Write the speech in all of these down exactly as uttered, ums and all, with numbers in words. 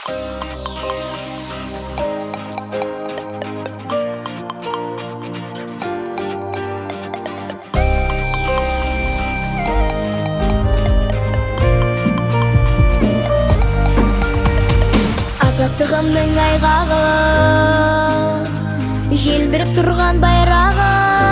Азаттығымның айғағы, желбіріп тұрған байрағы,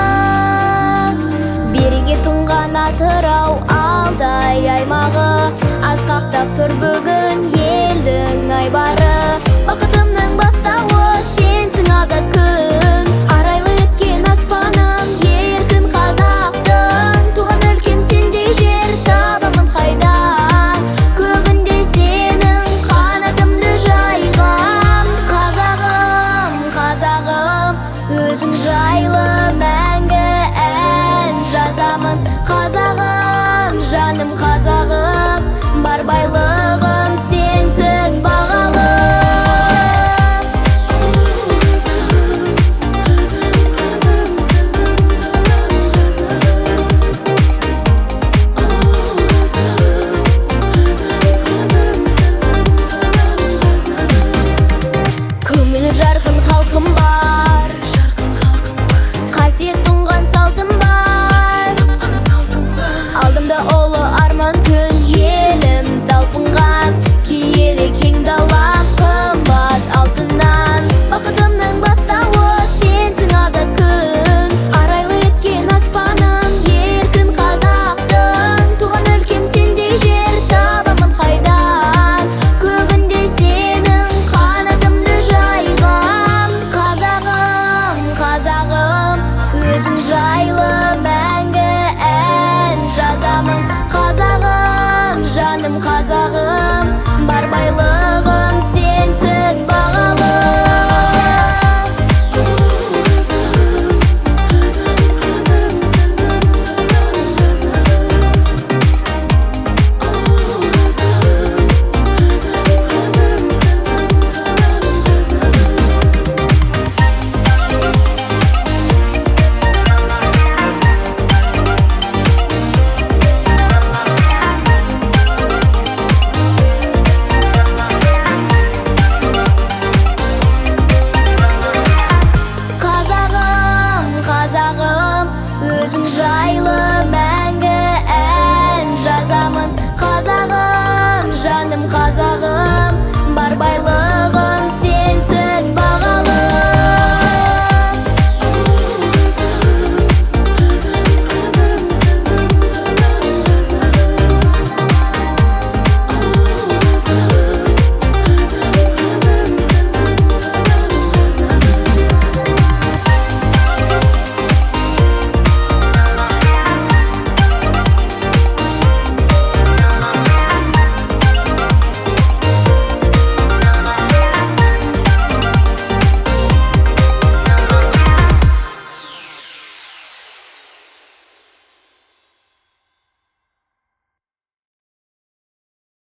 береге тұнған Атырау Алтай аймағы, асқақтап тұр бүгін елдің айбары. Бақытымның бастауы сенсің, азат күн, арайлы еткен аспаным, еркін қазақтың. Туған өлкем сендей жер табамын қайдан, көгінде сенің қанатымды жайғам. Қазағым, қазағым, өзің жайлы мәңгі ән жазамын. Қазағым, жаным қазағым, бар байлығым сенсің бағалы. Көңілі жарқын халқым бар, қасиет тұнған салтым бар. Алдымда ұлы арман күн, елім талпынған, киелі кең далам қымбат алтыннан. Бақытымның бастауы сенсің, азат күн, арайлы еткен аспаным, еркін қазақтың. Туған өлкем сендей жер табамын қайдан, көгінде сенің қанатымды жайғам. Қазағым, қазағым, өзің жайлы мәңгі ән жазамын. Қазағым, жаным қазағым, бар байлығым сенсің бағалы. Өзің жайлы мәңгі ән жазамын. Қазағым, жаным қазағым,